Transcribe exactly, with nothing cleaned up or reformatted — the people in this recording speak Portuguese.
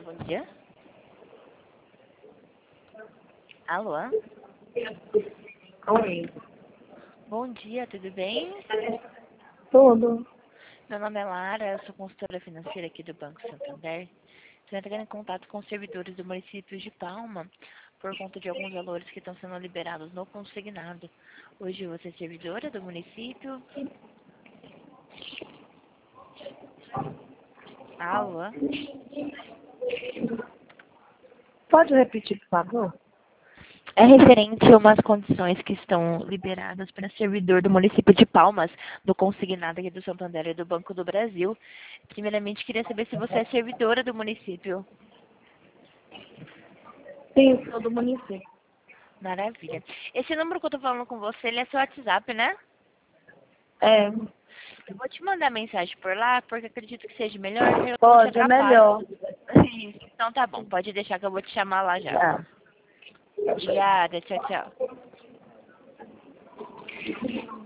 Bom dia. Alô? Oi. Bom dia, tudo bem? Tudo. Meu nome é Lara, eu sou consultora financeira aqui do Banco Santander. Estou entrando em contato com os servidores do município de Palma por conta de alguns valores que estão sendo liberados no consignado. Hoje você é servidora do município? Alô? Pode repetir, por favor? É referente a umas condições que estão liberadas para servidor do município de Palmas, do consignado aqui do Santander e do Banco do Brasil. Primeiramente, queria saber se você é servidora do município. Sim, sou do município. Maravilha. Esse número que eu tô falando com você, ele é seu WhatsApp, né? É, Eu vou te mandar mensagem por lá, porque acredito que seja melhor, eu não te pode, é atrapalho. melhor. Isso. Então tá bom, pode deixar que eu vou te chamar lá já. Tá. Obrigada, tchau, tchau.